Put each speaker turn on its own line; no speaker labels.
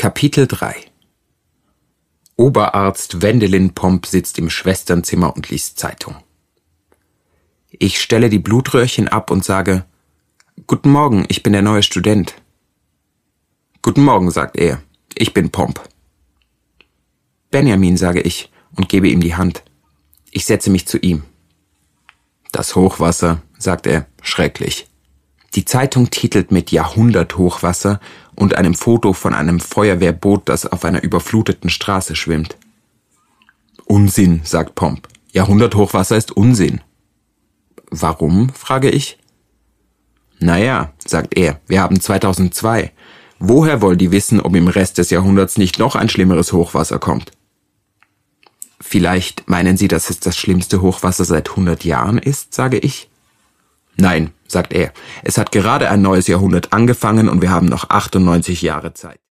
Kapitel 3 Oberarzt Wendelin Pomp sitzt im Schwesternzimmer und liest Zeitung. Ich stelle die Blutröhrchen ab und sage: »Guten Morgen, ich bin der neue Student.« »Guten Morgen«, sagt er, »ich bin Pomp.« »Benjamin«, sage ich und gebe ihm die Hand. Ich setze mich zu ihm. »Das Hochwasser«, sagt er, »schrecklich.« Die Zeitung titelt mit Jahrhunderthochwasser und einem Foto von einem Feuerwehrboot, das auf einer überfluteten Straße schwimmt. »Unsinn«, sagt Pomp. »Jahrhunderthochwasser ist Unsinn.« »Warum?«, frage ich. »Naja«, sagt er, »wir haben 2002. Woher wollen die wissen, ob im Rest des Jahrhunderts nicht noch ein schlimmeres Hochwasser kommt?« »Vielleicht meinen Sie, dass es das schlimmste Hochwasser seit 100 Jahren ist«, sage ich. »Nein«, sagt er, »es hat gerade ein neues Jahrhundert angefangen und wir haben noch 98 Jahre Zeit.«